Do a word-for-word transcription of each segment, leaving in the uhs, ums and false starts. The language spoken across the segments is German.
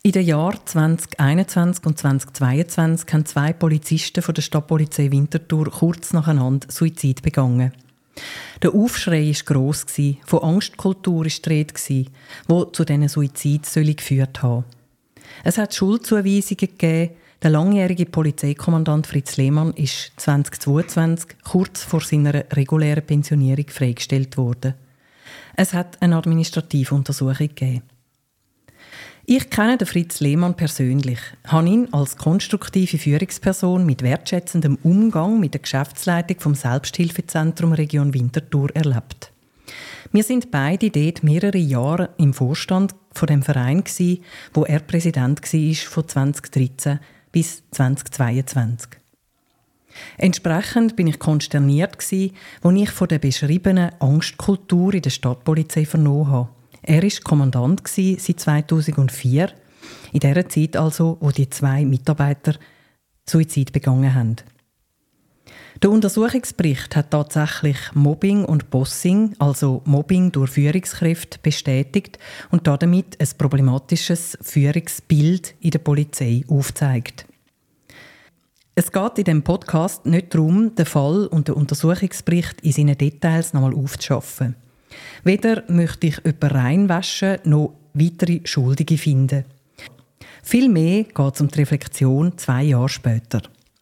In den Jahren zwanzig einundzwanzig und zwanzig zweiundzwanzig haben zwei Polizisten von der Stadtpolizei Winterthur kurz nacheinander Suizid begangen. Der Aufschrei war gross, von Angstkultur war die Rede, die zu diesen Suiziden geführt haben. Es hat Schuldzuweisungen gegeben. Der langjährige Polizeikommandant Fritz Lehmann ist zwanzig zweiundzwanzig kurz vor seiner regulären Pensionierung freigestellt worden. Es hat eine administrative Untersuchung gegeben. Ich kenne den Fritz Lehmann persönlich, habe ihn als konstruktive Führungsperson mit wertschätzendem Umgang mit der Geschäftsleitung vom Selbsthilfezentrum Region Winterthur erlebt. Wir sind beide dort mehrere Jahre im Vorstand von dem Verein gsi, wo er Präsident war von zwanzig dreizehn bis zwanzig zweiundzwanzig. Entsprechend bin ich konsterniert gsi, als ich von der beschriebenen Angstkultur in der Stadtpolizei vernommen habe. Er war Kommandant seit zweitausendvier, in der Zeit also, wo die zwei Mitarbeiter Suizid begangen haben. Der Untersuchungsbericht hat tatsächlich Mobbing und Bossing, also Mobbing durch Führungskräfte, bestätigt und damit ein problematisches Führungsbild in der Polizei aufgezeigt. Es geht in diesem Podcast nicht darum, den Fall und den Untersuchungsbericht in seinen Details nochmal aufzuschaffen. Weder möchte ich jemanden reinwaschen, noch weitere Schuldige finden. Vielmehr geht es um die Reflexion zwei Jahre später.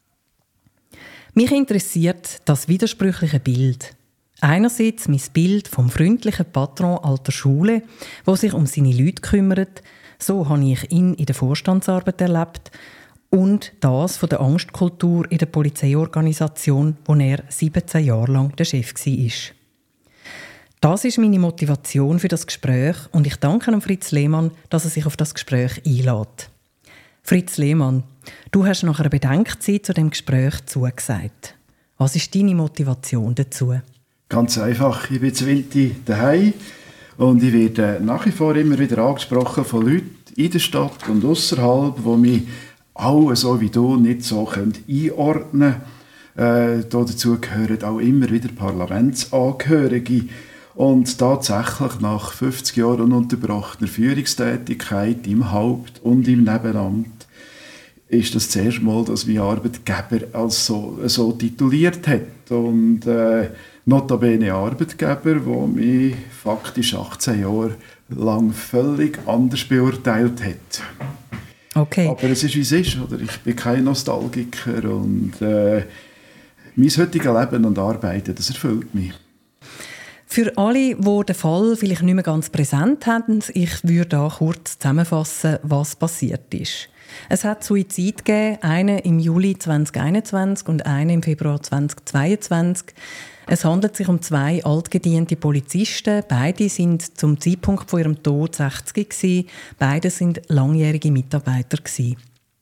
Mich interessiert das widersprüchliche Bild. Einerseits mein Bild vom freundlichen Patron alter Schule, der sich um seine Leute kümmert, so habe ich ihn in der Vorstandsarbeit erlebt, und das von der Angstkultur in der Polizeiorganisation, wo er siebzehn Jahre lang der Chef war. Das ist meine Motivation für das Gespräch und ich danke Fritz Lehmann, dass er sich auf das Gespräch einlädt. Fritz Lehmann, du hast nach einer Bedenkzeit zu dem Gespräch zugesagt. Was ist deine Motivation dazu? Ganz einfach, ich bin zu Winti daheim und ich werde nach wie vor immer wieder angesprochen von Leuten in der Stadt und ausserhalb, die mich alle so wie du nicht so einordnen können. Äh, dazu gehören auch immer wieder Parlamentsangehörige. Und tatsächlich nach fünfzig Jahren ununterbrochener Führungstätigkeit im Haupt- und im Nebenamt ist das das erste Mal, dass mein Arbeitgeber als so, so tituliert hat. Und äh, notabene Arbeitgeber, der mich faktisch achtzehn Jahre lang völlig anders beurteilt hat. Okay. Aber es ist, wie es ist. Oder? Ich bin kein Nostalgiker und äh, mein heutiges Leben und Arbeiten, das erfüllt mich. Für alle, die den Fall vielleicht nicht mehr ganz präsent haben, ich würde da kurz zusammenfassen, was passiert ist. Es hat Suizid gegeben, einen im Juli zwanzig einundzwanzig und einen im Februar zwanzig zweiundzwanzig. Es handelt sich um zwei altgediente Polizisten. Beide sind zum Zeitpunkt von ihrem Tod sechzig gewesen. Beide sind langjährige Mitarbeiter gewesen.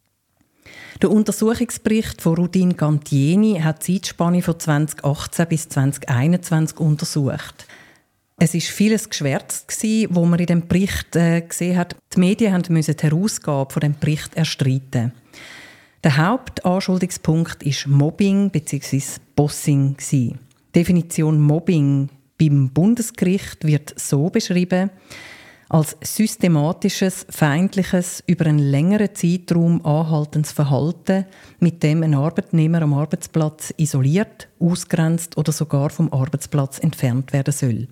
Der Untersuchungsbericht von Rudin Gantieni hat die Zeitspanne von zwanzig achtzehn bis zwanzig einundzwanzig untersucht. Es war vieles geschwärzt, was man in dem Bericht äh, gesehen hat. Die Medien mussten die Herausgabe von dem Bericht erstreiten. Der Hauptanschuldigungspunkt war Mobbing bzw. Bossing. Die Definition Mobbing beim Bundesgericht wird so beschrieben: als systematisches, feindliches, über einen längeren Zeitraum anhaltendes Verhalten, mit dem ein Arbeitnehmer am Arbeitsplatz isoliert, ausgrenzt oder sogar vom Arbeitsplatz entfernt werden soll.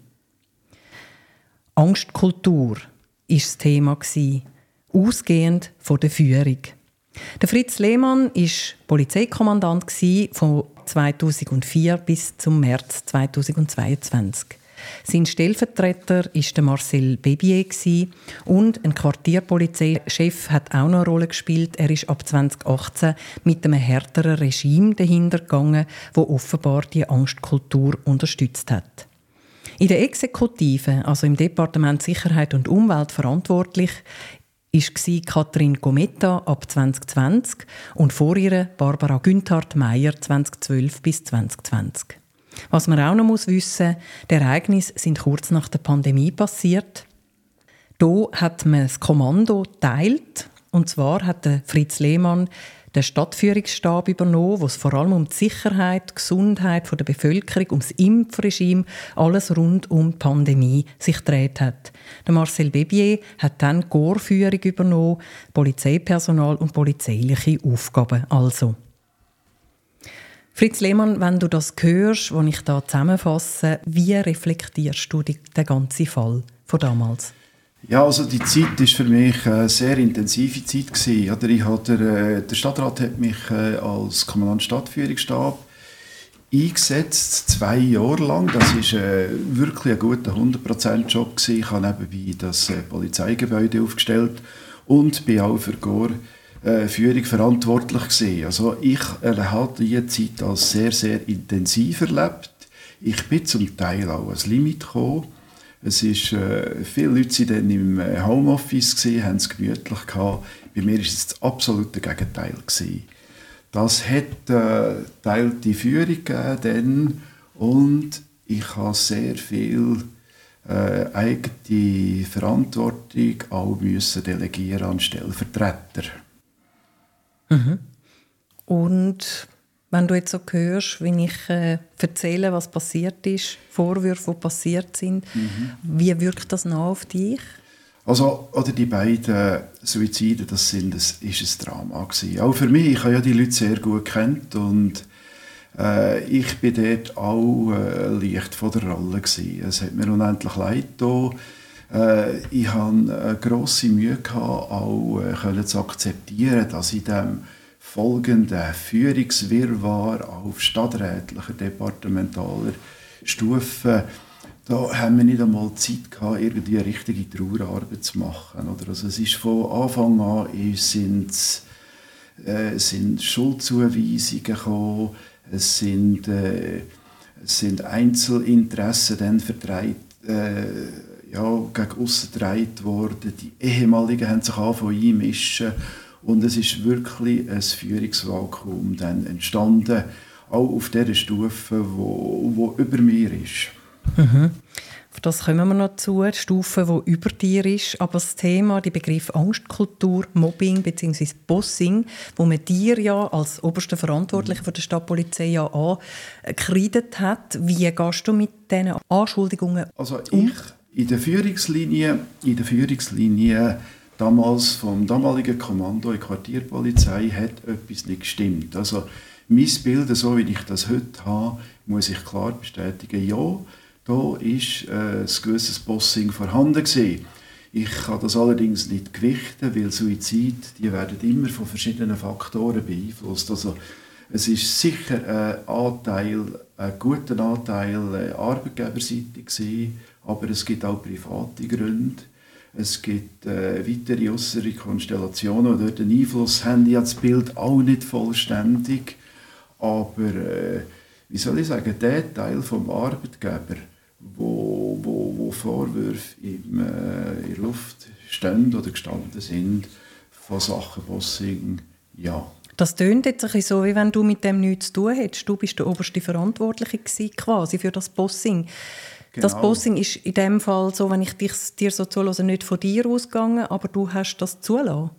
Angstkultur war das Thema, ausgehend von der Führung. Der Fritz Lehmann war Polizeikommandant von zweitausendvier bis zum März zweitausendzweiundzwanzig. Sein Stellvertreter war Marcel Bebier und ein Quartierpolizeichef hat auch noch eine Rolle gespielt. Er ist ab zwanzig achtzehn mit einem härteren Regime dahinter gegangen, das offenbar die Angstkultur unterstützt hat. In der Exekutive, also im Departement Sicherheit und Umwelt verantwortlich, war Katrin Gometta ab zwanzig zwanzig und vor ihr Barbara Günthard-Meyer zwanzig zwölf bis zwanzig zwanzig. Was man auch noch wissen muss, die Ereignisse sind kurz nach der Pandemie passiert. Hier hat man das Kommando geteilt. Und zwar hat Fritz Lehmann den Stadtführungsstab übernommen, wo es vor allem um die Sicherheit, die Gesundheit der Bevölkerung, um das Impfregime, alles rund um die Pandemie sich gedreht hat. Der Marcel Bebier hat dann die Korpsführung übernommen, Polizeipersonal und polizeiliche Aufgaben also. Fritz Lehmann, wenn du das hörst, was ich da zusammenfasse, wie reflektierst du die, den ganzen Fall von damals? Ja, also die Zeit war für mich eine sehr intensive Zeit gewesen. Oder ich hatte, der, der Stadtrat hat mich als Kommandant Stadtführungsstab eingesetzt, zwei Jahre lang. Das war äh, wirklich ein guter hundert Prozent Job gewesen. Ich habe nebenbei das äh, Polizeigebäude aufgestellt und bin auch für die äh, Führung verantwortlich gewesen. Also ich äh, habe diese Zeit als sehr, sehr intensiv erlebt. Ich bin zum Teil auch ans Limit gekommen. Es ist, äh, viele Leute waren dann im äh, Homeoffice gewesen, haben es gemütlich gehabt. Bei mir war es das absolute Gegenteil gewesen. Das hat äh, teilte Führung gegeben dann, und ich habe sehr viel äh, eigene Verantwortung auch müssen delegieren an Stellvertreter. Mhm. Und wenn du jetzt so hörst, wenn ich äh, erzähle, was passiert ist, Vorwürfe, die passiert sind, mhm. wie wirkt das nach auf dich? Also, oder die beiden Suizide, das, sind, das ist ein Drama gewesen. Auch für mich, ich habe ja die Leute sehr gut gekannt, und äh, ich bin dort auch äh, leicht von der Rolle gewesen. Es hat mir unendlich leid getan. Äh, ich hatte eine grosse Mühe gehabt, auch äh, können zu akzeptieren, dass in dem folgenden Führungswirrwarr auf stadträtlicher, departementaler Stufe, da haben wir nicht einmal Zeit gehabt, irgendwie eine richtige Trauerarbeit zu machen. Oder? Also es ist von Anfang an sind, äh, sind Schuldzuweisungen gekommen, es sind, äh, es sind Einzelinteressen dann verdreht, äh, ja, gegen aussen gedreht worden. Die Ehemaligen haben sich angefangen einmischen. Und es ist wirklich ein Führungsvakuum dann entstanden, auch auf dieser Stufe, wo, wo über mir ist. Mhm. Auf das kommen wir noch zu, die Stufe, die über dir ist. Aber das Thema, der Begriff Angstkultur, Mobbing bzw. Bossing, wo man dir ja als oberster Verantwortlicher von der Stadtpolizei ja angekreidet hat. Wie gehst du mit diesen Anschuldigungen also um? Ich, in der Führungslinie, in der Führungslinie damals vom damaligen Kommando in der Quartierpolizei hat etwas nicht gestimmt. Also mein Bild, so wie ich das heute habe, muss ich klar bestätigen, ja, da ist äh, ein gewisses Bossing vorhanden gewesen. Ich kann das allerdings nicht gewichten, weil Suizid, die werden immer von verschiedenen Faktoren beeinflusst. Also es ist sicher ein Anteil, ein guter Anteil äh, arbeitgeberseitig gewesen, aber es gibt auch private Gründe. Es gibt äh, weitere äußere Konstellationen, die dort einen Einfluss haben. Ich habe das Bild auch nicht vollständig. Aber, äh, wie soll ich sagen, der Teil vom Arbeitgeber, wo, wo, wo Vorwürfe im, äh, in der Luft stehen oder gestanden sind, von Sachen Bossing, ja. Das tönt jetzt ein bisschen so, wie wenn du mit dem nichts zu tun hättest. Du bist der oberste Verantwortliche gewesen, quasi für das Bossing. Genau. Das Bossing ist in dem Fall so, wenn ich dich, dir so zuhöre, nicht von dir ausgegangen, aber du hast das zulassen.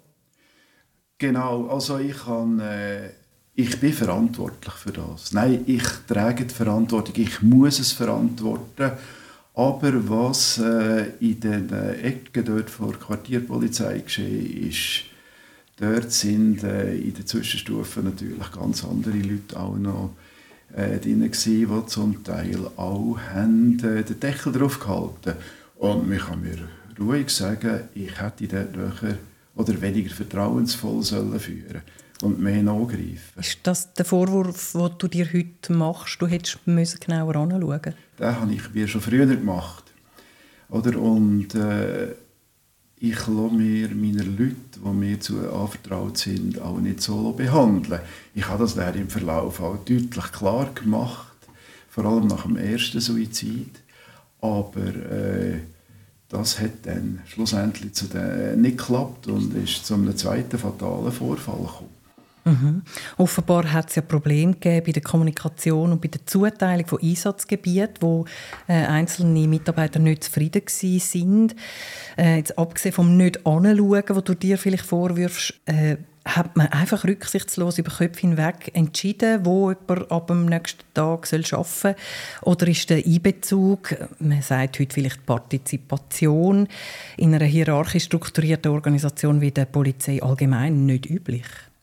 Genau, also ich, kann, äh, ich bin verantwortlich für das. Nein, ich trage die Verantwortung, ich muss es verantworten. Aber was äh, in den Ecken dort vor der Quartierpolizei geschehen ist, dort sind äh, in den Zwischenstufen natürlich ganz andere Leute auch noch Äh, drin gsi, die zum Teil auch haben, äh, den Deckel drauf gehalten. Und man kann mir ruhig sagen, ich hätte dort höher oder weniger vertrauensvoll sollen führen und mehr nachgreifen. Ist das der Vorwurf, den du dir heute machst? Du hättest müssen genauer anschauen. Den habe ich mir schon früher gemacht. Oder? Und äh, ich lasse mir meine Leute, die mir zu anvertraut sind, auch nicht so behandeln. Ich habe das dann im Verlauf auch deutlich klar gemacht, vor allem nach dem ersten Suizid. Aber äh, das hat dann schlussendlich zu den, nicht geklappt und ist zu einem zweiten fatalen Vorfall gekommen. Mhm. Offenbar hat es ja Probleme gegeben bei der Kommunikation und bei der Zuteilung von Einsatzgebieten, wo äh, einzelne Mitarbeiter nicht zufrieden waren. Äh, jetzt abgesehen vom nicht anschauen, wo du dir vielleicht vorwirfst, äh, hat man einfach rücksichtslos über Köpfe hinweg entschieden, wo jemand ab dem nächsten Tag arbeiten soll? Oder ist der Einbezug, man sagt heute vielleicht Partizipation, in einer hierarchisch strukturierten Organisation wie der Polizei allgemein nicht üblich?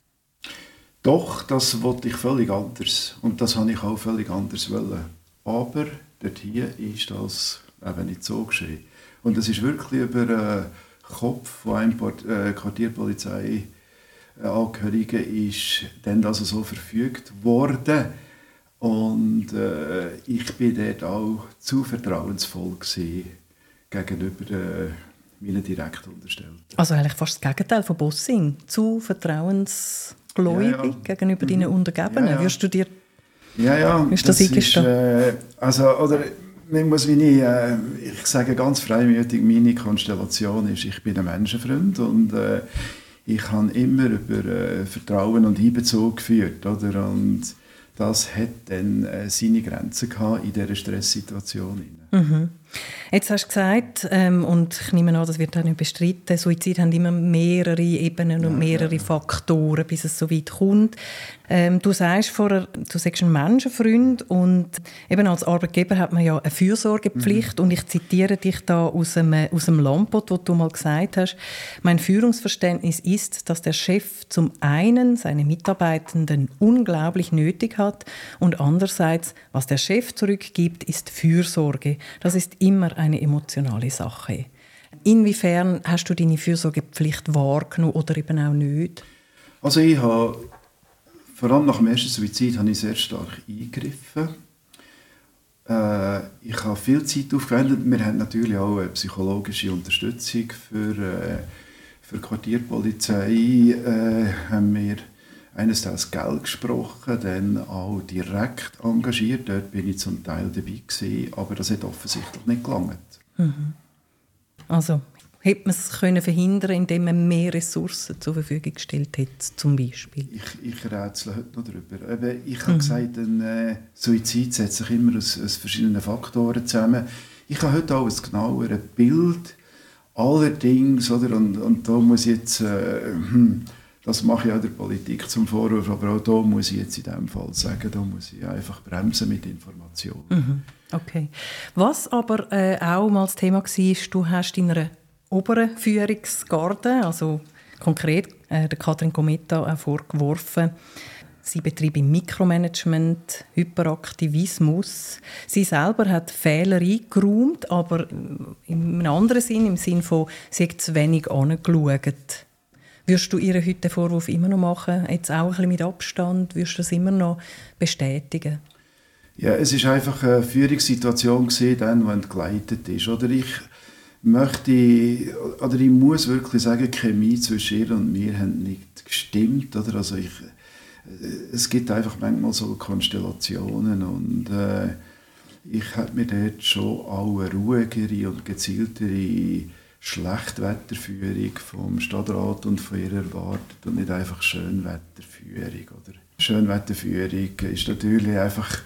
Doch, das wollte ich völlig anders. Und das habe ich auch völlig anders wollen. Aber dort hier ist das eben nicht so geschehen. Und es ist wirklich über den Kopf von einem äh, Quartierpolizei Angehörigen ist dann also so verfügt worden. Und äh, ich bin dort auch zu vertrauensvoll gewesen gegenüber äh, meinen Direktunterstellten. Also eigentlich fast das Gegenteil von Bossing. Zu vertrauensgläubig ja, ja. gegenüber mhm. deinen Untergebenen. Ja, ja. Würdest du dir ja, ja, das, das ist, äh, also, oder, ich muss meine, äh, ich sage ganz freimütig, meine Konstellation ist, ich bin ein Menschenfreund und äh, ich habe immer über äh, Vertrauen und Einbezug geführt, oder? Und das hat dann äh, seine Grenzen gehabt in dieser Stresssituation. Mhm. Jetzt hast du gesagt, ähm, und ich nehme an, das wird auch nicht bestritten, Suizid haben immer mehrere Ebenen und mehrere ja, ja. Faktoren, bis es so weit kommt. Ähm, du sagst vorher, du sagst ein Menschenfreund und eben als Arbeitgeber hat man ja eine Fürsorgepflicht mhm. und ich zitiere dich da aus dem, aus dem Lampot, wo du mal gesagt hast, mein Führungsverständnis ist, dass der Chef zum einen seine Mitarbeitenden unglaublich nötig hat und andererseits, was der Chef zurückgibt, ist Fürsorge. Das ist immer eine emotionale Sache. Inwiefern hast du deine Fürsorgepflicht wahrgenommen oder eben auch nicht? Also ich habe, vor allem nach dem ersten Suizid, habe ich sehr stark eingegriffen. Äh, ich habe viel Zeit aufgewendet. Wir haben natürlich auch eine psychologische Unterstützung für, äh, für die Quartierpolizei. Äh, haben wir einerseits Geld gesprochen, dann auch direkt engagiert. Dort bin ich zum Teil dabei gewesen, aber das hat offensichtlich nicht gelangt. Mhm. Also hätte man es können verhindern, indem man mehr Ressourcen zur Verfügung gestellt hätte, zum Beispiel? Ich, ich rätsle heute noch darüber. Ich habe mhm. gesagt, ein äh, Suizid setzt sich immer aus, aus verschiedenen Faktoren zusammen. Ich habe heute auch ein genaueres Bild. Allerdings, oder, und, und da muss ich jetzt... Äh, hm, das mache ich auch der Politik zum Vorwurf, aber auch da muss ich jetzt in diesem Fall sagen, da muss ich einfach bremsen mit Informationen. Mhm. Okay. Was aber äh, auch mal das Thema war, du hast in einer oberen Führungsgarde, also konkret äh, der Katrin Gometta auch vorgeworfen, sie betreibt Mikromanagement, Hyperaktivismus. Sie selber hat Fehler eingeräumt, aber in einem anderen Sinn, im Sinn von, sie hat zu wenig angeschaut. Würdest du ihr heute den Vorwurf immer noch machen, jetzt auch ein bisschen mit Abstand, würdest du das immer noch bestätigen? Ja, es ist einfach eine Führungssituation gewesen, dann, die entgleitet ist. Oder ich möchte, oder ich muss wirklich sagen, die Chemie zwischen ihr und mir hat nicht gestimmt. Oder? Also ich, es gibt einfach manchmal so Konstellationen und äh, ich habe mir dort schon auch eine ruhigere und gezieltere Schlechtwetterführung vom Stadtrat und von ihr erwartet und nicht einfach Schönwetterführung. Oder? Schönwetterführung ist natürlich einfach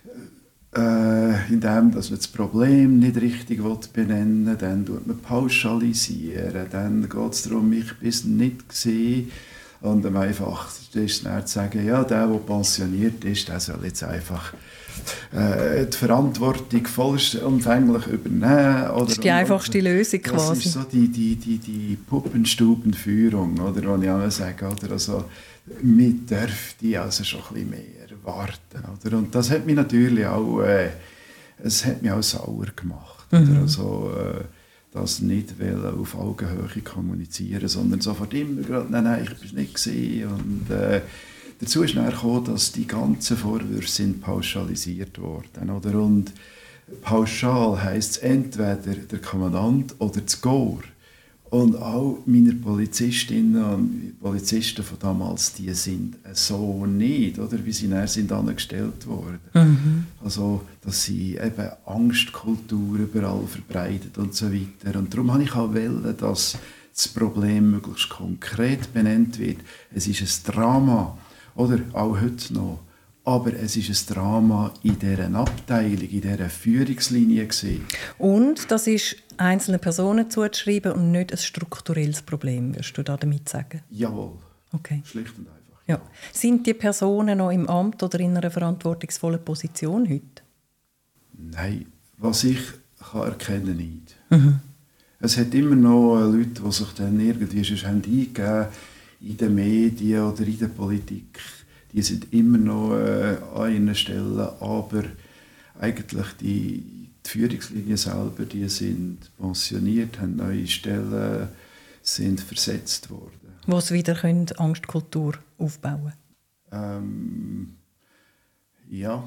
äh, in dem, dass man das Problem nicht richtig benennen will, dann tut man pauschalisieren, dann geht es darum, ich bin es nicht gesehen. Und am einfachsten ist es dann zu sagen, ja, der, der pensioniert ist, der soll jetzt einfach äh, die Verantwortung vollumfänglich übernehmen. Oder, das ist die einfachste und, Lösung quasi. Das ist so die, die, die, die Puppenstubenführung, oder, die ich auch sage. Oder, also, man dürfte also schon ein bisschen mehr erwarten. Oder? Und das hat mich natürlich auch, äh, es hat mich auch sauer gemacht. Mhm. Oder? Also, äh, das nicht auf Augenhöhe kommunizieren, sondern sofort immer gerade, nein, nein, ich bin nicht gesehen. Und äh, dazu ist dann gekommen, dass die ganzen Vorwürfe sind pauschalisiert worden. Oder? Und pauschal heisst es entweder der Kommandant oder das Korps. Und auch meine Polizistinnen und Polizisten von damals, die sind so nicht, oder, wie sie dann sind angestellt worden. Mhm. Also, dass sie eben Angstkultur überall verbreitet und so weiter. Und darum habe ich auch wollen, dass das Problem möglichst konkret benannt wird. Es ist ein Drama, oder auch heute noch. Aber es ist ein Drama in dieser Abteilung, in dieser Führungslinie gewesen. Und das ist einzelnen Personen zuzuschreiben und nicht ein strukturelles Problem, würdest du da damit sagen? Jawohl. Okay. Schlicht und einfach. Ja. Sind die Personen noch im Amt oder in einer verantwortungsvollen Position heute? Nein, was ich kann erkennen nicht. Mhm. Es hat immer noch Leute, die sich dann irgendwie schon eingegeben in den Medien oder in der Politik. Die sind immer noch äh, an ihren Stellen, aber eigentlich die, die Führungslinien selber, die sind pensioniert, haben neue Stellen, sind versetzt worden. Wo sie wieder können Angstkultur aufbauen ähm, Ja.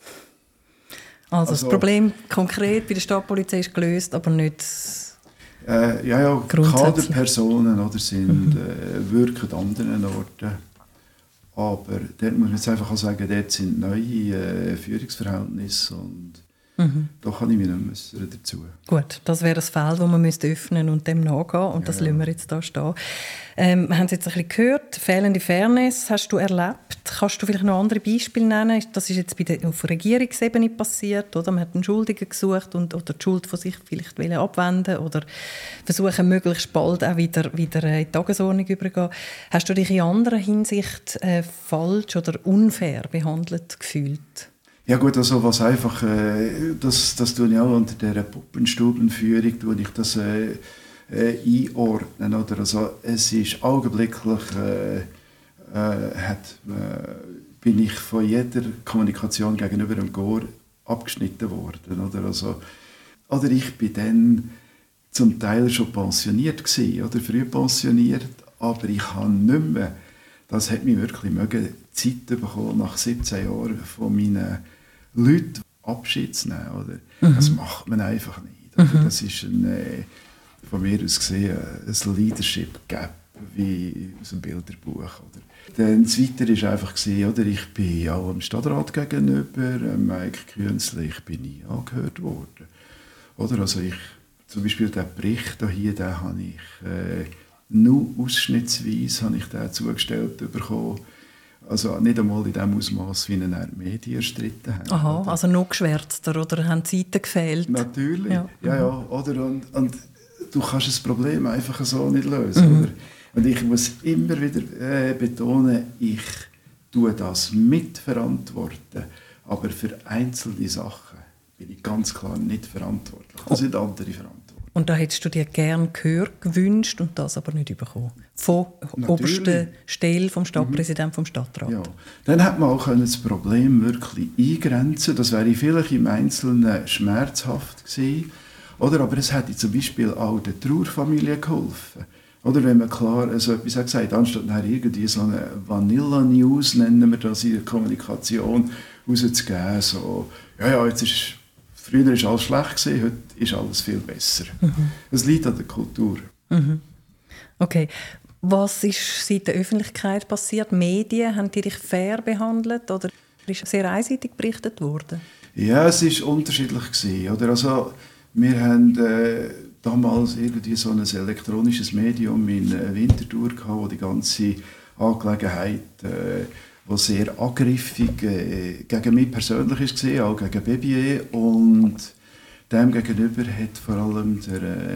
Also, Also, das Problem konkret bei der Stadtpolizei ist gelöst, aber nicht Äh, ja, ja, grundsätzlich. Kaderpersonen oder, sind, äh, wirken an anderen Orten. Aber dort muss man jetzt einfach auch sagen, dort sind neue äh, Führungsverhältnisse und mhm. da kann ich mich nicht äußern dazu. Gut, das wäre das Feld, das man müsste öffnen und dem nachgehen. Und das ja. lassen wir jetzt hier stehen. Ähm, wir haben es jetzt ein bisschen gehört. Fehlende Fairness hast du erlebt. Kannst du vielleicht noch andere Beispiele nennen? Das ist jetzt bei der, auf Regierungsebene passiert. Oder? Man hat einen Schuldigen gesucht und, oder die Schuld von sich vielleicht abwenden oder versuchen, möglichst bald auch wieder, wieder in die Tagesordnung überzugehen. Hast du dich in anderer Hinsicht äh, falsch oder unfair behandelt gefühlt? Ja gut, also was einfach, äh, das, das tue ich auch unter dieser Puppenstubenführung, tue ich das äh, äh, einordnen. Oder? Also, es ist augenblicklich, äh, äh, hat, äh, bin ich von jeder Kommunikation gegenüber dem Chor abgeschnitten worden. Oder, also, oder ich bin dann zum Teil schon pensioniert gewesen, oder früh pensioniert, aber ich habe nicht mehr, das hat mich wirklich mögen, Zeit bekommen, nach siebzehn Jahren von meinen Leuten Abschied zu nehmen. Oder? Mhm. Das macht man einfach nicht. Oder? Mhm. Das ist ein, äh, von mir aus gesehen ein Leadership Gap, wie aus einem Bilderbuch. Oder? Dann das Weitere war einfach, oder? Ich bin auch dem Stadtrat gegenüber, Mike Künzli, ich bin nie angehört worden. Oder? Also ich, zum Beispiel den Bericht hier, den habe ich äh, nur ausschnittsweise habe ich den zugestellt bekommen. Also nicht einmal in dem Ausmaß, wie ihn die Medien erstritten haben. Aha, also noch geschwärzter oder haben Zeiten gefehlt? Natürlich, ja, ja. ja, oder? Und, und du kannst das Problem einfach so nicht lösen. Mhm. Oder? Und ich muss immer wieder äh, betonen, ich tue das mitverantworten, aber für einzelne Sachen bin ich ganz klar nicht verantwortlich. Das sind andere verantwortlich. Und da hättest du dir gerne Gehör gewünscht und das aber nicht bekommen. Von obersten Stelle, vom Stadtpräsidenten, mhm. vom Stadtrat. Ja. Dann hat man auch das Problem wirklich eingrenzen. Das wäre vielleicht im Einzelnen schmerzhaft gewesen. Oder, aber es hätte zum Beispiel auch der Trauerfamilie geholfen. Oder wenn man klar so etwas hat gesagt, anstatt nachher irgendwie so eine Vanilla-News, nennen wir das in der Kommunikation, rauszugeben, so, ja, ja, jetzt ist, früher war alles schlecht gewesen, heute ist alles viel besser. Es mhm. liegt an der Kultur. Mhm. Okay. Was ist seit der Öffentlichkeit passiert? Medien, haben die dich fair behandelt oder ist sehr einseitig berichtet worden? Ja, es war unterschiedlich gewesen, oder? Also, wir haben äh, damals irgendwie so ein elektronisches Medium in äh, Winterthur gehabt, wo die ganze Angelegenheit, äh, wo sehr angriffig äh, gegen mich persönlich war, auch gegen B B E. Und dem gegenüber hat vor allem der äh,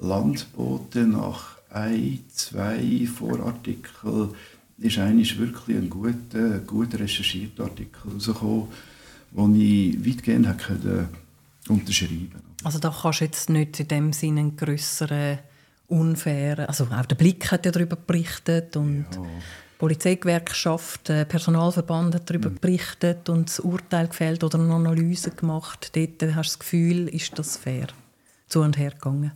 Landbote nach ein, zwei Vorartikeln ist eigentlich wirklich ein guter, gut recherchierter Artikel rausgekommen, den ich weitgehend hätte unterschreiben konnte. Also da kannst du jetzt nicht in dem Sinne einen grösseren, unfairen, also auch der Blick hat ja darüber berichtet und ja. Die Polizeigewerkschaft, der Personalverband hat darüber mhm. berichtet und das Urteil gefällt oder eine Analyse gemacht. Dort hast du das Gefühl, ist das fair zu und her gegangen?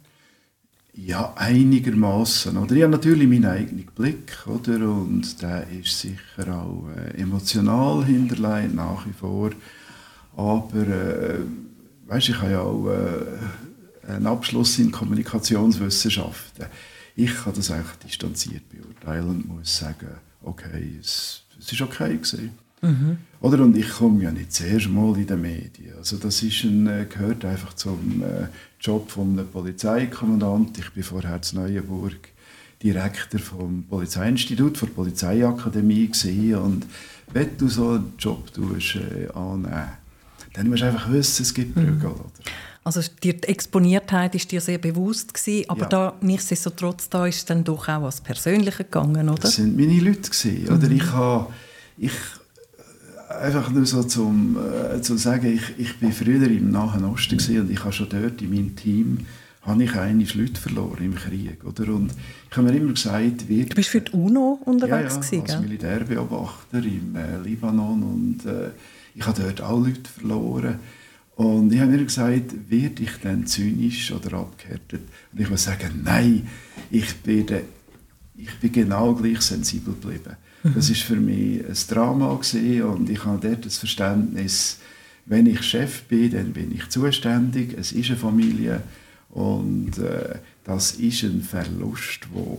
Ja, einigermaßen. Oder? Ich habe natürlich meinen eigenen Blick, oder? Und der ist sicher auch äh, emotional hinterlegt, nach wie vor. Aber äh, weißt, ich habe ja auch äh, einen Abschluss in Kommunikationswissenschaften. Ich kann das eigentlich distanziert beurteilen und muss sagen, okay, es, es ist okay gewesen. Mhm. Oder? Und ich komme ja nicht zuerst mal in den Medien. Also das ist ein, gehört einfach zum äh, Job von einem Polizeikommandant. Ich bin vorher in Neuenburg Direktor vom Polizeiinstitut, der Polizeiakademie gewesen. Und wenn du so einen Job tust, äh, annehmen, dann musst du einfach wissen, es gibt Prügel. Mhm. Also die Exponiertheit war dir sehr bewusst gewesen, aber ja. da, nichtsdestotrotz da ist es dann doch auch was Persönliches gegangen, oder? Das sind meine Leute gewesen, oder? Mhm. Ich habe... Ich, einfach nur so zum, äh, zu sagen, ich, ich bin früher im Nahen Osten gewesen, und ich habe schon dort in meinem Team habe ich einige Leute verloren im Krieg, oder? Und ich habe mir immer gesagt, wie... Du bist für die UNO unterwegs ja, ja, gewesen, als gell? Militärbeobachter im äh, Libanon, und äh, ich habe dort auch Leute verloren. Und ich habe mir gesagt, werde ich dann zynisch oder abgehärtet? Und ich muss sagen, nein, ich bin, de, ich bin genau gleich sensibel geblieben. Mhm. Das war für mich ein Drama gewesen, und ich habe dort das Verständnis, wenn ich Chef bin, dann bin ich zuständig, es ist eine Familie, und äh, das ist ein Verlust, wo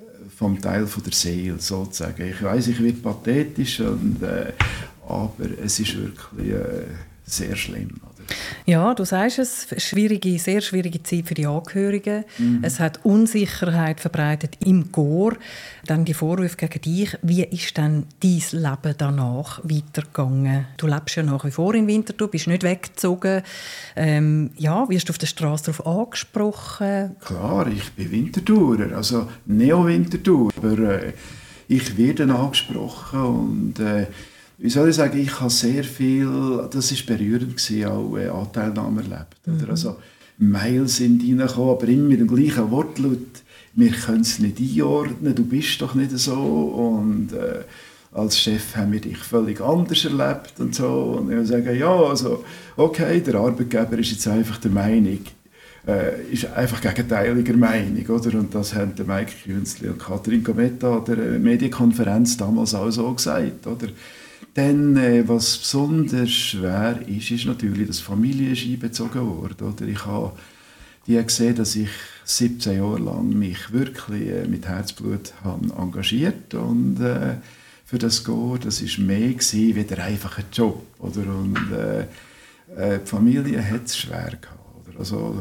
vom Teil von der Seele sozusagen. Ich weiss, ich werde pathetisch, und, äh, aber es ist wirklich äh, sehr schlimm. Oder? Ja, du sagst es, schwierige, sehr schwierige Zeit für die Angehörigen. Mhm. Es hat Unsicherheit verbreitet im Korps. Dann die Vorwürfe gegen dich. Wie ist denn dein Leben danach weitergegangen? Du lebst ja nach wie vor in Winterthur, bist nicht weggezogen. Ähm, ja, wirst du auf der Straße darauf angesprochen? Klar, ich bin Winterthurer, also Neo-Winterthur. Aber äh, ich werde angesprochen, und äh, wie soll ich sagen, ich habe sehr viel, das war berührend gewesen, auch äh, Anteilnahme erlebt. Mhm. Oder? Also Mails sind reingekommen, aber immer mit dem gleichen Wortlaut. Wir können es nicht einordnen, du bist doch nicht so. Und äh, als Chef haben wir dich völlig anders erlebt und so. Und ich sage, ja, also, okay, der Arbeitgeber ist jetzt einfach der Meinung, äh, ist einfach gegenteiliger Meinung, oder? Und das haben der Mike Künzli und Katrin Gometta an der Medienkonferenz damals auch so gesagt, oder? Dann, äh, was besonders schwer ist, ist natürlich, dass Familie ist einbezogen wurde. Oder? Ich habe die gesehen, dass ich siebzehn Jahre lang mich wirklich äh, mit Herzblut habe engagiert, und äh, für das Go, das war mehr gewesen, wie der einfache Job. Oder? Und äh, äh, die Familie hat es schwer gehabt. Oder? Also,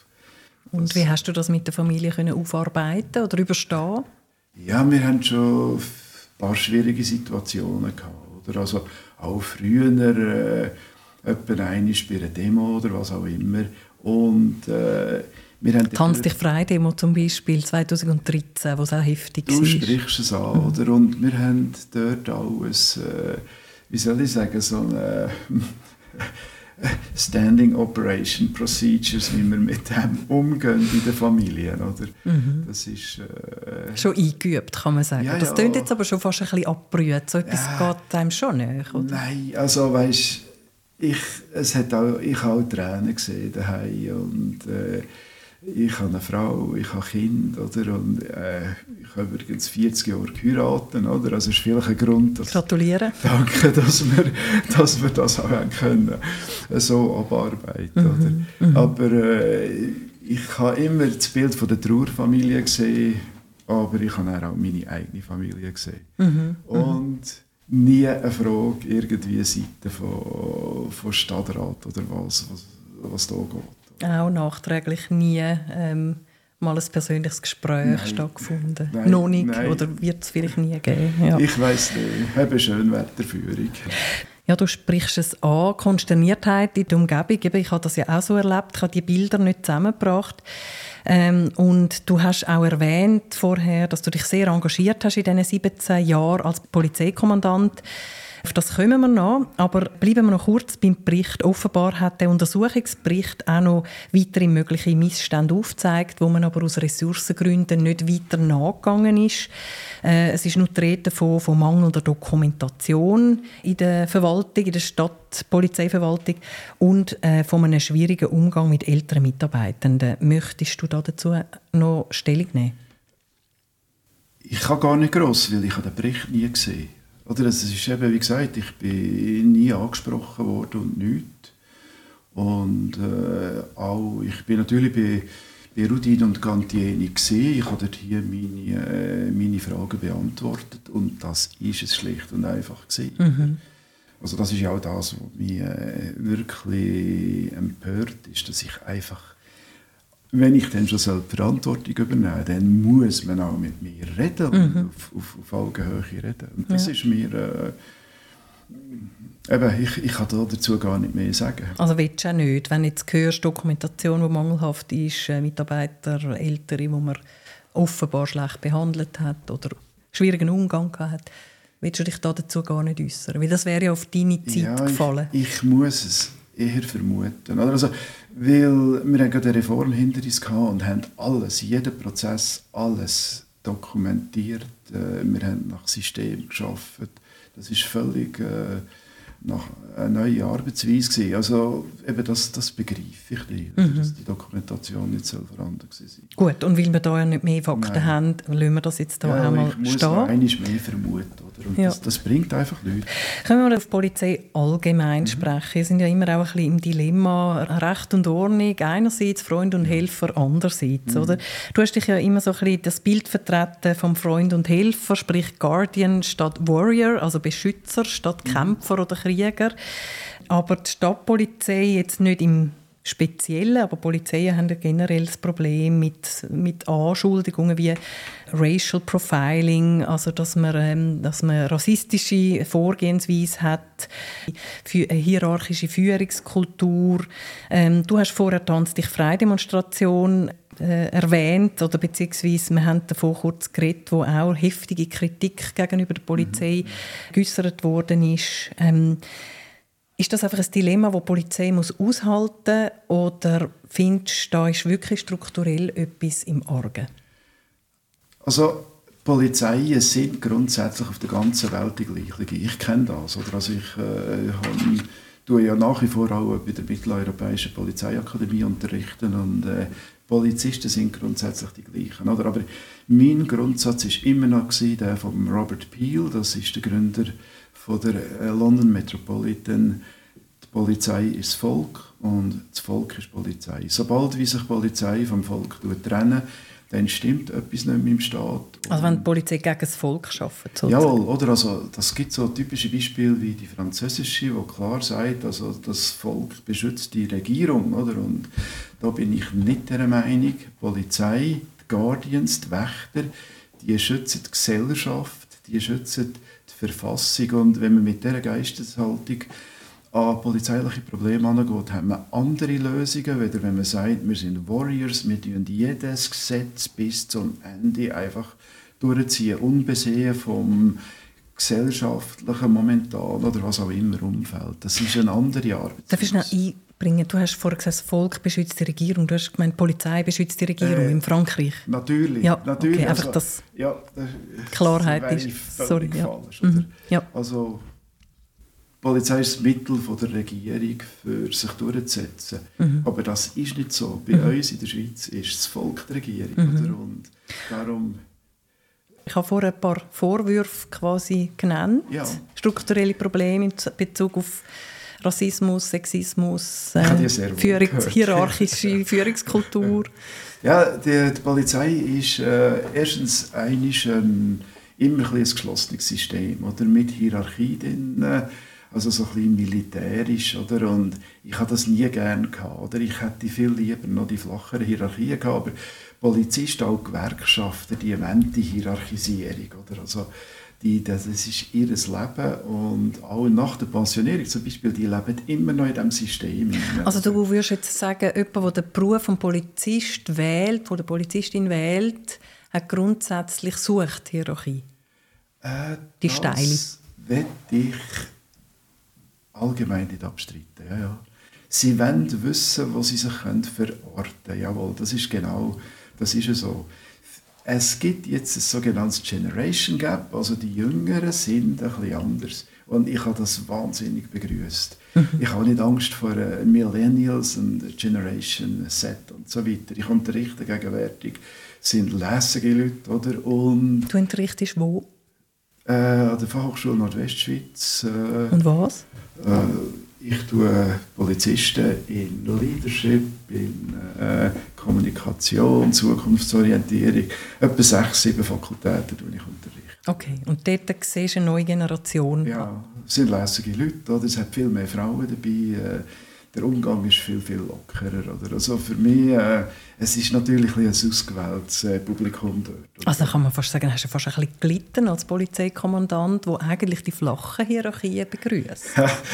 und wie hast du das mit der Familie können aufarbeiten oder überstehen? Ja, wir haben schon ein paar schwierige Situationen gehabt. Oder? Also auch früher, äh, etwa einmal bei einer Demo oder was auch immer. Und, äh, wir haben Tanz dich frei Demo zum Beispiel zwanzig dreizehn, wo es auch heftig war. Du sprichst es an, mhm. oder? Und wir haben dort auch ein, äh, wie soll ich sagen, so eine Standing Operation Procedures, wie wir mit dem umgehen in den Familien, oder? Mhm. Das ist... Äh, schon eingeübt, kann man sagen. Ja, das klingt ja. jetzt aber schon fast ein bisschen abgerührt. So etwas ja. geht einem schon nicht, oder? Nein, also weißt, ich, es hat auch, ich habe auch Tränen gesehen daheim, und äh, ich habe eine Frau, ich habe Kinder, oder? Und äh, ich habe übrigens vierzig Jahre geheiratet, oder? Also ist vielleicht ein Grund, dass, gratuliere. Danke, dass wir, dass wir das auch können, so abarbeiten, mhm, oder? Mhm. Aber äh, ich habe immer das Bild von der Trauerfamilie gesehen, aber ich habe auch meine eigene Familie gesehen. Mhm, und nie eine Frage irgendwie Seite von, von Stadtrat oder was, was, was da geht. Auch nachträglich nie ähm, mal ein persönliches Gespräch nein, stattgefunden? Nein, Noch nicht? Nein. Oder wird es vielleicht nie geben? Ja. Ich weiss nicht. Ich habe eine Schönwetterführung. Ja, du sprichst es an, Konsterniertheit in der Umgebung. Ich habe das ja auch so erlebt. Ich habe die Bilder nicht zusammengebracht. Ähm, und du hast auch erwähnt vorher, dass du dich sehr engagiert hast in diesen siebzehn Jahren als Polizeikommandant. Auf das kommen wir noch, aber bleiben wir noch kurz beim Bericht. Offenbar hat der Untersuchungsbericht auch noch weitere mögliche Missstände aufgezeigt, wo man aber aus Ressourcengründen nicht weiter nachgegangen ist. Äh, es ist nur die Rede von, von mangelnder Dokumentation in der Verwaltung, in der Stadtpolizeiverwaltung und äh, von einem schwierigen Umgang mit älteren Mitarbeitenden. Möchtest du da dazu noch Stellung nehmen? Ich kann gar nicht gross, weil ich den Bericht nie gesehen habe. Oder es ist eben, wie gesagt, ich bin nie angesprochen worden und nichts. Und äh, auch, ich bin natürlich bei, bei Rudin und Gantieni gesehen. Ich habe dort hier meine, äh, meine Fragen beantwortet, und das ist es schlicht und einfach gewesen. Mhm. Also das ist ja auch das, was mich äh, wirklich empört ist, dass ich einfach, wenn ich dann schon die Verantwortung übernehmen soll, dann muss man auch mit mir reden, mhm. und auf, auf, auf Augenhöhe reden. Und das ja. ist mir, äh, Eben, ich, ich kann da dazu gar nicht mehr sagen. Also willst du auch nicht, wenn du jetzt hörst, Dokumentation, die mangelhaft ist, äh, Mitarbeiter, Ältere, die man offenbar schlecht behandelt hat oder schwierigen Umgang gehabt hat, willst du dich da dazu gar nicht äußern? Weil das wäre ja auf deine Zeit ja, gefallen. Ich, ich muss es eher vermuten. Also, weil wir haben gerade eine Reform hinter uns gehabt und haben alles, jeden Prozess, alles dokumentiert. Wir haben nach System gearbeitet. Das ist völlig äh, nach eine neue Arbeitsweise gewesen. Also eben das, das begreife ich nicht, mhm. dass die Dokumentation nicht so vorhanden war. Gut, und weil wir da ja nicht mehr Fakten Nein. haben, lassen wir das jetzt da ja, einmal ich muss stehen. Einmal mehr vermuten. Oder? Und ja. das, das bringt einfach nichts. Können wir mal auf die Polizei allgemein mhm. sprechen? Wir sind ja immer auch ein bisschen im Dilemma Recht und Ordnung, einerseits Freund und Helfer, andererseits. Mhm. Oder? Du hast dich ja immer so ein bisschen das Bild vertreten vom Freund und Helfer, sprich Guardian statt Warrior, also Beschützer statt mhm. Kämpfer oder Krieger. Aber die Stadtpolizei jetzt nicht im Speziellen, aber Polizeien haben ja generell das Problem mit, mit Anschuldigungen wie Racial Profiling, also dass man, ähm, dass man rassistische Vorgehensweise hat, für eine hierarchische Führungskultur. Ähm, du hast vorher die Tanz dich frei Demonstration äh, erwähnt, oder beziehungsweise wir haben davon kurz geredet, wo auch heftige Kritik gegenüber der Polizei mhm. geäussert worden ist. Ähm, Ist das einfach ein Dilemma, das die Polizei muss aushalten muss, oder findest du, da ist wirklich strukturell etwas im Argen? Also Polizeien sind grundsätzlich auf der ganzen Welt die gleichen. Ich kenne das. Oder? Also ich äh, habe, tue ja nach wie vor auch bei der Mitteleuropäischen Polizeiakademie unterrichten und äh, Polizisten sind grundsätzlich die gleichen. Oder? Aber mein Grundsatz war immer noch der von Robert Peel, das ist der Gründer von der London Metropolitan. Die Polizei ist das Volk und das Volk ist Polizei. Sobald wie sich die Polizei vom Volk trennen, dann stimmt etwas nicht mehr im Staat. Also wenn die Polizei gegen das Volk arbeitet? Jawohl, oder? Also, das gibt so typische Beispiele wie die französische, die klar sagt, also das Volk beschützt die Regierung. Oder? Und da bin ich nicht der Meinung. Die Polizei, die Guardians, die Wächter, die schützen die Gesellschaft, die schützen die Verfassung. Und wenn man mit dieser Geisteshaltung an polizeiliche Probleme angeht, haben wir andere Lösungen, weder wenn man sagt, wir sind Warriors, wir tun jedes Gesetz bis zum Ende einfach durchziehen, unbesehen vom gesellschaftlichen, momentan oder was auch immer Umfeld. Das ist eine andere Arbeit. Darf ich noch einbringen? Du hast vorhin gesagt, das Volk beschützt die Regierung. Du hast gemeint, die Polizei beschützt die Regierung äh, in Frankreich. Natürlich. Ja, natürlich. Okay, also, einfach, dass ja, das, Klarheit ist. Sorry, ja. falsch. Oder? Mhm. Ja. Also, die Polizei ist das Mittel von der Regierung, für sich durchzusetzen. Mhm. Aber das ist nicht so. Bei mhm. uns in der Schweiz ist das Volk die Regierung. Mhm. Oder? Und darum... Ich habe vorher ein paar Vorwürfe quasi genannt. Ja. Strukturelle Probleme in Bezug auf Rassismus, Sexismus, äh, Führungs- hierarchische Führungskultur. Ja, die, die Polizei ist äh, erstens einisch, ähm, immer ein, ein geschlossenes System, oder? Mit Hierarchie drin, also so ein bisschen militärisch, oder? Und ich hatte das nie gerne gehabt, oder? Ich hätte viel lieber noch die flachere Hierarchie gehabt, aber Polizisten, auch Gewerkschaften, die wollen die Hierarchisierung, oder? Also die, das ist ihr Leben und auch nach der Pensionierung zum Beispiel, die leben immer noch in diesem System. Also du würdest jetzt sagen, jemand, der den Beruf des Polizist wählt, der die Polizistin wählt, hat grundsätzlich sucht Hierarchie? Äh, die Steile? Das will ich allgemein nicht abstreiten. Ja, ja. Sie wollen wissen, wo sie sich verorten können. Jawohl, das ist genau, das ist ja so. Es gibt jetzt ein sogenanntes Generation Gap, also die Jüngeren sind ein bisschen anders. Und ich habe das wahnsinnig begrüßt. Mhm. Ich habe nicht Angst vor Millennials und Generation Z und so weiter. Ich unterrichte gegenwärtig, sind lässige Leute, oder? Und du unterrichtest wo? Äh, an der Fachhochschule Nordwestschweiz. Äh, und was? Äh, ich tue Polizisten in Leadership, in äh, Kommunikation, Zukunftsorientierung. Etwa sechs, sieben Fakultäten tue ich unterrichten. Okay, und dort siehst du eine neue Generation? Ja, es sind lässige Leute. Oder? Es hat viel mehr Frauen dabei. Äh, der Umgang ist viel, viel lockerer. Oder? Also für mich, äh, es ist natürlich ein, ein ausgewähltes äh, Publikum dort. Oder? Also kann man fast sagen, hast du fast ein bisschen gelitten als Polizeikommandant, der eigentlich die flachen Hierarchien begrüßt.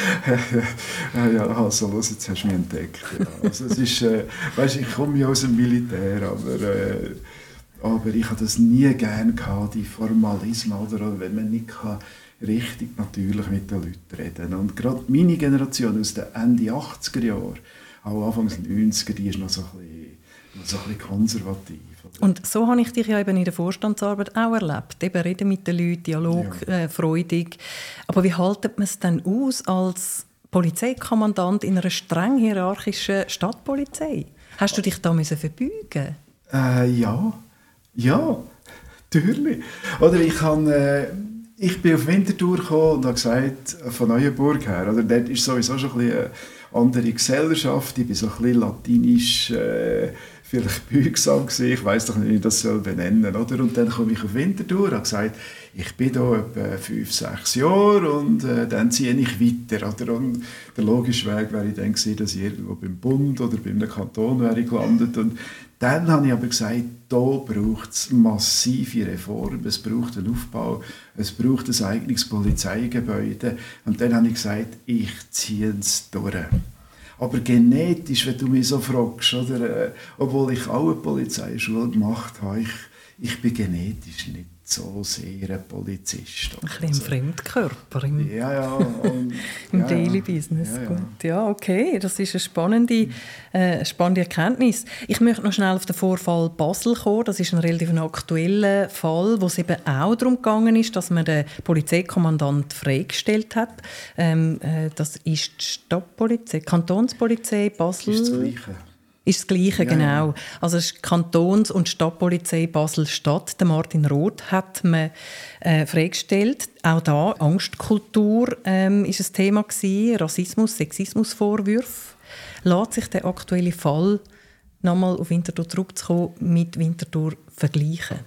Ja, also los, jetzt hast du mich entdeckt. Ja. Also es ist, äh, weißt, ich komme ja aus dem Militär, aber, äh, aber ich habe das nie gerne gehabt, die Formalismen, oder wenn man nicht kann, richtig natürlich mit den Leuten reden. Und gerade meine Generation aus den Ende achtziger Jahren, auch Anfang neunziger, die ist noch so ein bisschen, noch so ein bisschen konservativ. Oder? Und so habe ich dich ja eben in der Vorstandsarbeit auch erlebt. Eben reden mit den Leuten, Dialog, ja. äh, freudig. Aber wie haltet man es denn aus als Polizeikommandant in einer streng hierarchischen Stadtpolizei? Hast du dich da müssen verbeugen? Äh, ja, ja, natürlich. Oder ich habe... Äh, Ich bin auf Winterthur gekommen und habe gesagt, von Neuenburg her, oder, dort ist sowieso schon ein bisschen eine andere Gesellschaft, ich bin so ein bisschen latinisch, äh, vielleicht beugsam gewesen, ich weiss doch nicht, wie ich das soll benennen soll. Und dann komme ich auf Winterthur und habe gesagt, ich bin hier etwa fünf, sechs Jahre und äh, dann ziehe ich weiter. Oder? Und der logische Weg wäre dann gewesen, dass ich irgendwo beim Bund oder beim Kanton wäre gelandet. Und dann habe ich aber gesagt, hier braucht es massive Reformen, es braucht einen Aufbau, es braucht ein eigenes Polizeigebäude. Und dann habe ich gesagt, ich ziehe es durch. Aber genetisch, wenn du mich so fragst, oder, äh, obwohl ich auch eine Polizeischule gemacht habe, ich, ich bin genetisch nicht so sehr ein Polizist. Ein bisschen also, im Fremdkörper. Im, ja, ja, und, im ja, Daily Business. Ja, ja. Gut. Ja, okay, das ist eine spannende, äh, spannende Erkenntnis. Ich möchte noch schnell auf den Vorfall Basel kommen. Das ist ein relativ aktueller Fall, wo es eben auch darum gegangen ist, dass man den Polizeikommandant freigestellt hat. Ähm, äh, das ist die Stadtpolizei, Kantonspolizei Basel. Das ist das Gleiche. Ist das Gleiche, ja, genau. Ja. Also es ist Kantons- und Stadtpolizei Basel-Stadt. Der Martin Roth hat man äh, freigestellt. Auch da Angstkultur ähm, ist ein Thema gewesen. Rassismus, Sexismusvorwürfe. Lässt sich der aktuelle Fall, nochmal auf Winterthur zurückzukommen, mit Winterthur vergleichen?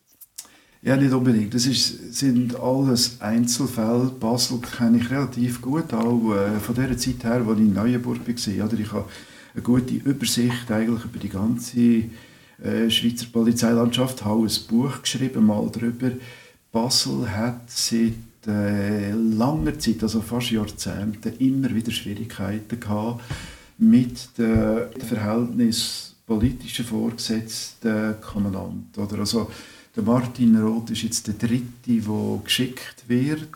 Ja, nicht unbedingt. Das ist, sind alles Einzelfälle. Basel kenne ich relativ gut, auch äh, von der Zeit her, als ich in Neuenburg war. Oder ich habe eine gute Übersicht eigentlich über die ganze äh, Schweizer Polizeilandschaft. Ich habe ein Buch geschrieben mal darüber. Basel hat seit äh, langer Zeit, also fast Jahrzehnten, immer wieder Schwierigkeiten gehabt mit dem Verhältnis politischer Vorgesetzten Kommandant. Oder also, der Martin Roth ist jetzt der Dritte, der geschickt wird.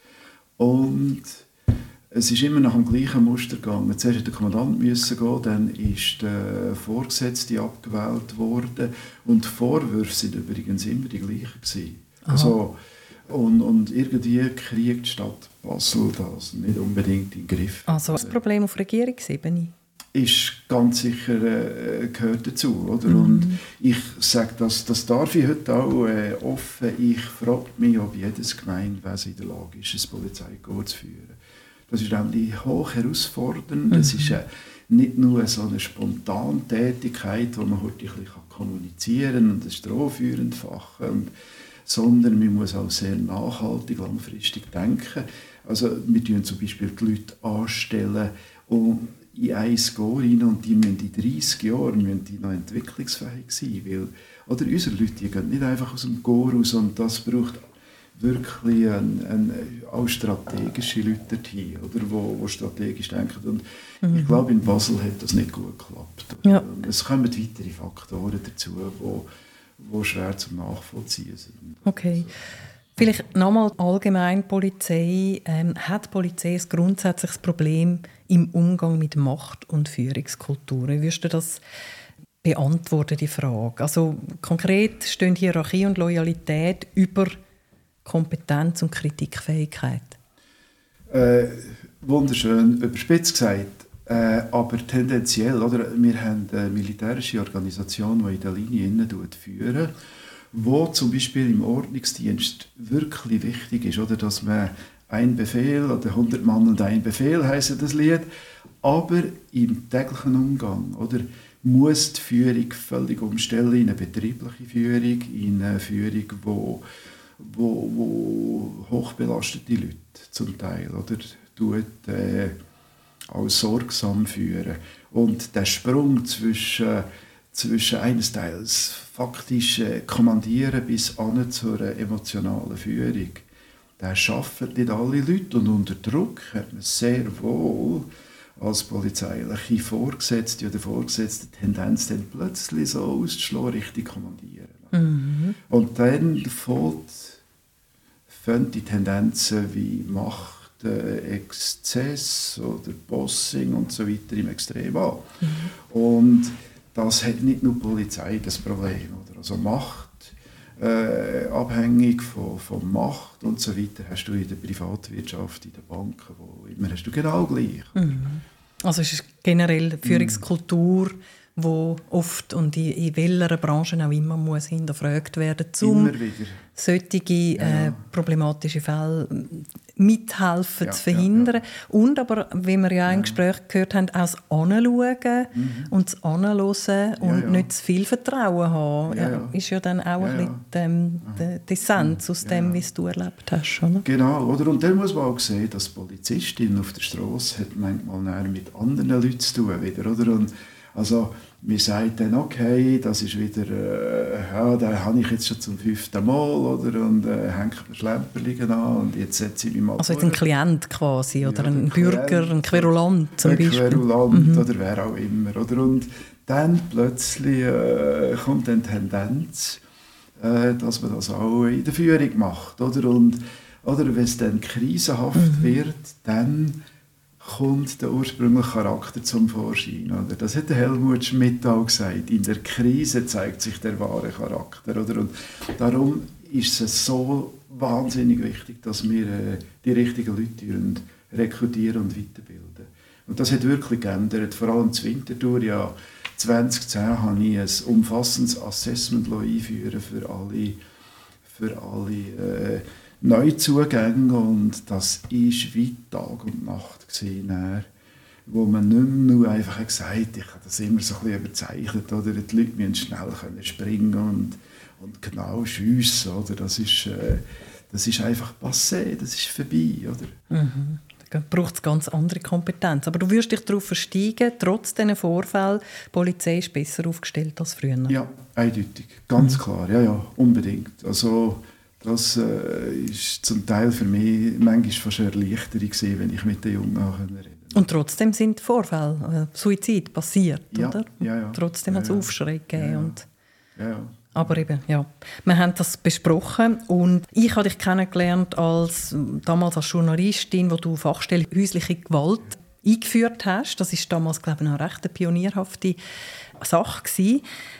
Und es ist immer nach dem gleichen Muster gegangen. Zuerst musste der Kommandant müssen gehen, dann ist der Vorgesetzte abgewählt worden. Und die Vorwürfe waren übrigens immer die gleichen. Also, und, und irgendwie kriegt die Stadt Basel das nicht unbedingt in den Griff. Also das Problem auf Regierungsebene? Ist ganz sicher äh, gehört dazu. Oder? Mhm. Und ich sage, das, das darf ich heute auch äh, offen. Ich frage mich, ob jedes Gemeinwesen in der Lage ist, ein Polizeikorps zu führen. Das ist nämlich hoch herausfordernd. Mhm. Das ist äh, nicht nur so eine Spontantätigkeit, wo man heute ein bisschen kommunizieren und das Strohfeuer entfachen kann, sondern man muss auch sehr nachhaltig, langfristig denken. Also wir tun zum Beispiel die Leute anstellen und in ein Score rein und die müssen in dreißig Jahren müssen die noch entwicklungsfähig sein. Weil, oder unsere Leute die gehen nicht einfach aus dem Chor raus und das braucht wirklich ein, ein, auch strategische Leute dorthin, oder, wo, wo strategisch denken. Und mhm. ich glaube, in Basel hat das nicht gut geklappt. Ja. Es kommen weitere Faktoren dazu, wo, wo schwer zum Nachvollziehen sind. Okay. Vielleicht nochmal allgemein Polizei. Ähm, hat die Polizei ein grundsätzliches Problem im Umgang mit Macht und Führungskultur? Wie würdest du das beantworten, die Frage? Also konkret stehen Hierarchie und Loyalität über Kompetenz und Kritikfähigkeit? Äh, wunderschön überspitzt gesagt. Äh, aber tendenziell, oder? Wir haben eine militärische Organisation, die in der Linie führt, wo zum Beispiel im Ordnungsdienst wirklich wichtig ist, oder, dass man ein Befehl oder hundert Mann und ein Befehl heisst das Lied, aber im täglichen Umgang, oder, muss die Führung völlig umstellen in eine betriebliche Führung, in eine Führung, wo, wo, wo hochbelastete Leute zum Teil, oder, tut, äh, auch sorgsam führen. Und der Sprung zwischen, zwischen einerseits faktisch äh, kommandieren bis hin zu einer emotionalen Führung, der schaffen nicht alle Leute. Und unter Druck hat man sehr wohl als polizeiliche Vorgesetzte oder Vorgesetzte die Tendenz, dann plötzlich so auszuschlagen, richtig kommandieren. Mhm. Und dann fangen die Tendenzen wie Macht, äh, Exzess oder Bossing und so weiter im Extrem an. Mhm. Und das hat nicht nur die Polizei das Problem. Oder? Also Macht, äh, abhängig von, von Macht und so weiter, hast du in der Privatwirtschaft, in den Banken, wo immer hast du genau gleich. Mhm. Also es ist generell die Führungskultur, mhm. wo oft und in, in welcher Branche auch immer muss hinterfragt werden, um solche äh, ja, ja. problematische Fälle mithelfen ja, zu verhindern. Ja, ja. Und aber, wie wir ja im ja. Gespräch gehört haben, auch das Anschauen mhm. und das Anhören und ja, ja. nicht zu viel Vertrauen haben, ja, ja. ist ja dann auch ja, ein bisschen dem, der, die Essenz aus dem, ja. wie es du erlebt hast. Oder? Genau, oder? Und dann muss man auch sehen, dass die Polizistin auf der Straße hat manchmal mit anderen Leuten zu tun wieder, oder? Und also, man sagt dann, okay, das ist wieder, äh, ja, da habe ich jetzt schon zum fünften Mal, oder? Und äh, hängt mir Schlemperchen an und jetzt setze ich mich mal Also jetzt ein Klient quasi, oder ja, ein Bürger, Klient, ein Querulant zum ein Beispiel. Ein Querulant mhm. oder wer auch immer, oder? Und dann plötzlich äh, kommt dann die Tendenz, äh, dass man das auch in der Führung macht, oder? Und, oder wenn es dann krisenhaft mhm. wird, dann kommt der ursprüngliche Charakter zum Vorschein. Oder? Das hat Helmut Schmidt auch gesagt. In der Krise zeigt sich der wahre Charakter. Oder? Und darum ist es so wahnsinnig wichtig, dass wir äh, die richtigen Leute rekrutieren und weiterbilden. Und das hat wirklich geändert. Vor allem zu Winterthur, ja, zwanzig zehn habe ich ein umfassendes Assessment einführen für alle, für alle äh, Neuzugänge, und das war wie Tag und Nacht gewesen, wo man nicht nur einfach gesagt hat, ich habe das immer so ein bisschen überzeichnet, oder die Leute müssen schnell können springen und, und genau schiessen, oder? Das ist, äh, das ist einfach passé, das ist vorbei, oder? Mhm. Da braucht es ganz andere Kompetenz. Aber du wirst dich darauf versteigen, trotz diesen Vorfällen, die Polizei ist besser aufgestellt als früher. Ja, eindeutig, ganz mhm. klar, ja, ja, unbedingt. Also, das äh, ist zum Teil für mich manchmal fast eine Erleichterung gewesen, wenn ich mit den Jungen reden konnte. Und trotzdem sind Vorfälle, äh, Suizid passiert, ja, oder? Ja, ja. Trotzdem ja, hat es ja. Aufschrei gegeben. Ja, und ja. Ja. Aber eben, ja. Wir haben das besprochen und ich habe dich kennengelernt als, damals als Journalistin, wo du Fachstelle häusliche Gewalt eingeführt hast. Das ist damals, glaube ich, eine recht pionierhafte Sache gewesen.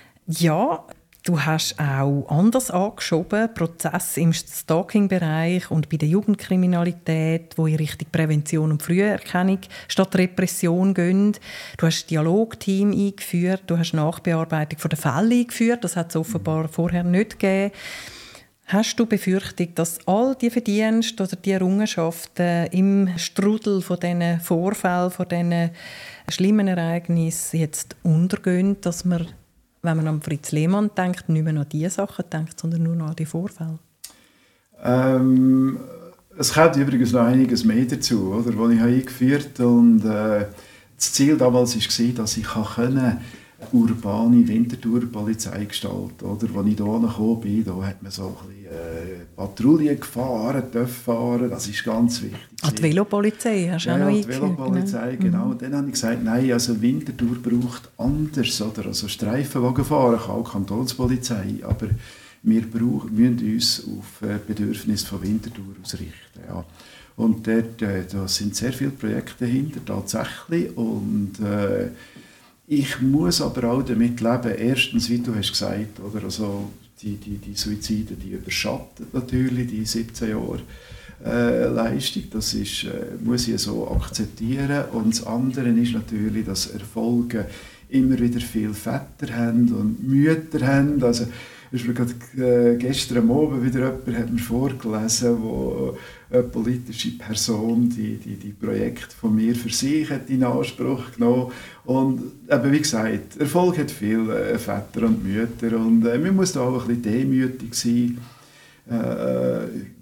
Ja, du hast auch anders angeschoben, Prozesse im Stalking-Bereich und bei der Jugendkriminalität, wo in Richtung Prävention und Früherkennung statt Repression gehen. Du hast ein Dialogteam eingeführt, du hast Nachbearbeitung der Fälle eingeführt, das hat es offenbar vorher nicht gegeben. Hast du Befürchtung, dass all die Verdienste oder die Errungenschaften im Strudel von diesen Vorfällen, von diesen schlimmen Ereignissen jetzt untergehen, dass man, wenn man an Fritz Lehmann denkt, nicht mehr an diese Sachen denkt, sondern nur noch an die Vorfälle? Ähm, es kommt übrigens noch einiges mehr dazu, oder, was ich eingeführt habe. Und, äh, das Ziel damals war, dass ich eine urbane Winterthurer Polizei gestalten konnte. Als ich hierher gekommen bin, da hat man so ein bisschen äh, Patrouille gefahren, fahren, das ist ganz wichtig. Ah, die Velopolizei hast du ja, auch noch ja, die Velopolizei, genau. Mhm. Und dann habe ich gesagt, nein, also Winterthur braucht anders. Oder? Also Streifenwagen fahren kann auch Kantonspolizei, aber wir brauchen, müssen uns auf äh, Bedürfnisse von Winterthur ausrichten. Ja. Und dort, äh, da sind sehr viele Projekte dahinter, tatsächlich. Und äh, ich muss aber auch damit leben, erstens, wie du hast gesagt, oder, also die, die, die Suizide, die überschatten natürlich die siebzehn Jahre äh, Leistung, das ist, äh, muss ich so akzeptieren. Und das andere ist natürlich, dass Erfolge immer wieder viele Väter haben und Mütter haben. Also, ist mir gerade, äh, gestern Abend wieder jemand hat mir vorgelesen, wo eine politische Person die, die, die Projekte von mir für sich hat in Anspruch genommen. Und eben, wie gesagt, Erfolg hat viele äh, Väter und Mütter und äh, man muss da auch ein bisschen demütig sein. Äh,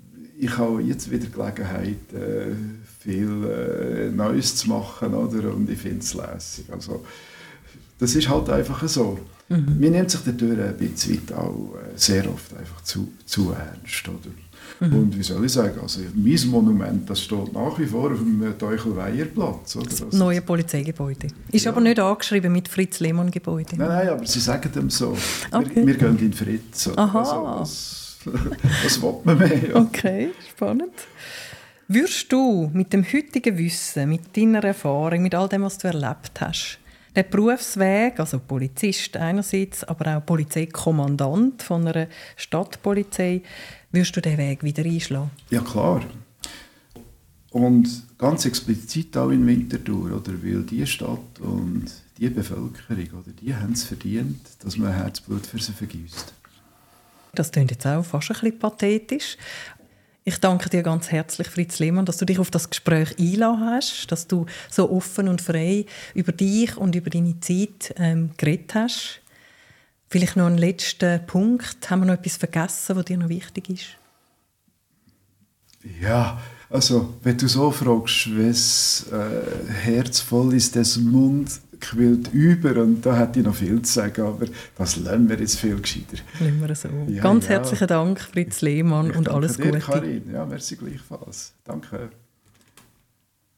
ich habe jetzt wieder Gelegenheit, äh, viel äh, Neues zu machen, oder? Und ich finde es lässig. Also, das ist halt einfach so. Mhm. Man nimmt sich dadurch ein bisschen weit auch äh, sehr oft einfach zu, zu ernst, oder? Mhm. Und wie soll ich sagen, also mein Monument, das steht nach wie vor auf dem Teuchel-Weyer-Platz. Oder? Das neue Polizeigebäude. Ist ja. aber nicht angeschrieben mit Fritz-Lehmann-Gebäude. Nein, nein, aber sie sagen dem so. Okay. Wir, wir gehen in Fritz. Oder? Aha. Also, was, was will man mehr? Ja. Okay, spannend. Würdest du mit dem heutigen Wissen, mit deiner Erfahrung, mit all dem, was du erlebt hast, den Berufsweg, also Polizist einerseits, aber auch Polizeikommandant von einer Stadtpolizei, würdest du den Weg wieder einschlagen? Ja, klar. Und ganz explizit auch in Winterthur, oder? Weil die Stadt und die Bevölkerung, oder, die haben es verdient, dass man Herzblut für sie vergießt. Das klingt jetzt auch fast ein bisschen pathetisch. Ich danke dir ganz herzlich, Fritz Lehmann, dass du dich auf das Gespräch eingeladen hast, dass du so offen und frei über dich und über deine Zeit ähm, geredet hast. Vielleicht noch einen letzten Punkt. Haben wir noch etwas vergessen, was dir noch wichtig ist? Ja, also, wenn du so fragst, wes äh, Herz voll ist, des Mund quillt über, und da hätte ich noch viel zu sagen, aber das lernen wir jetzt viel gescheiter. Lassen wir so. Ja, Ganz ja. herzlichen Dank, Fritz Lehmann, Ich und alles dir, Gute. Karin. Ja, merci gleichfalls. Danke.